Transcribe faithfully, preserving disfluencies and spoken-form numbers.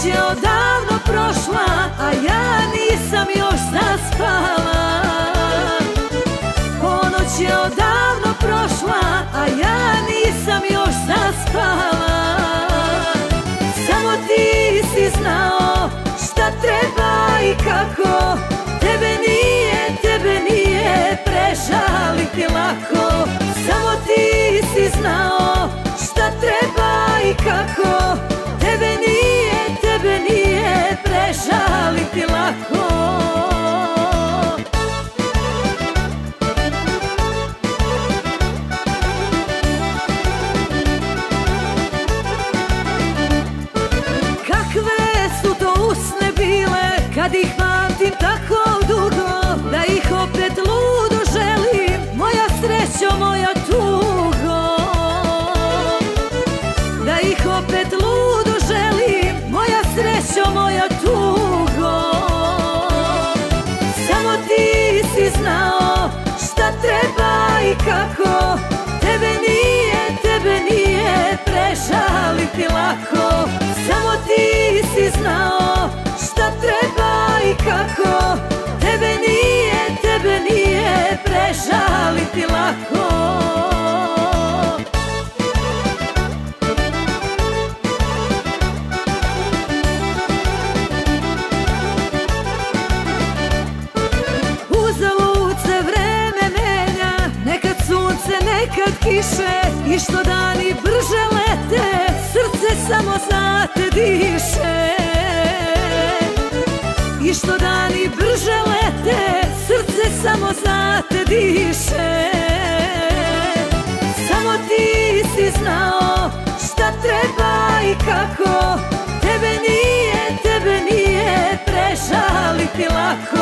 je odavno prošla, a ja nisam još zaspala. Ponoć je odavno prošla, a ja nisam još zaspala. Samo ti si znao šta treba i kako. Tebe nije, tebe nije prežaliti lako. Samo ti si znao šta treba i kako. Tebe nije, tebe nije prežaliti lako. Kakve su to usne bile, kad ih pamtim tako dugo, da ih opet ludo želim, moja srećo, moja tugo. Da ih opet ludo želim, moja srećo, moja tugo. Samo ti si znao šta treba i kako. Tebe nije, tebe nije prežaliti lako. Samo ti si znao šta treba i kako. Tebe nije, tebe nije prežaliti lako. Uzalud se vreme menja, nekad sunce, nekad kiše, i što dani brže lete, srce samo za te diše. I što dani brže lete, srce samo za te diše. Samo ti si znao šta treba i kako. Tebe nije, tebe nije prežaliti lako.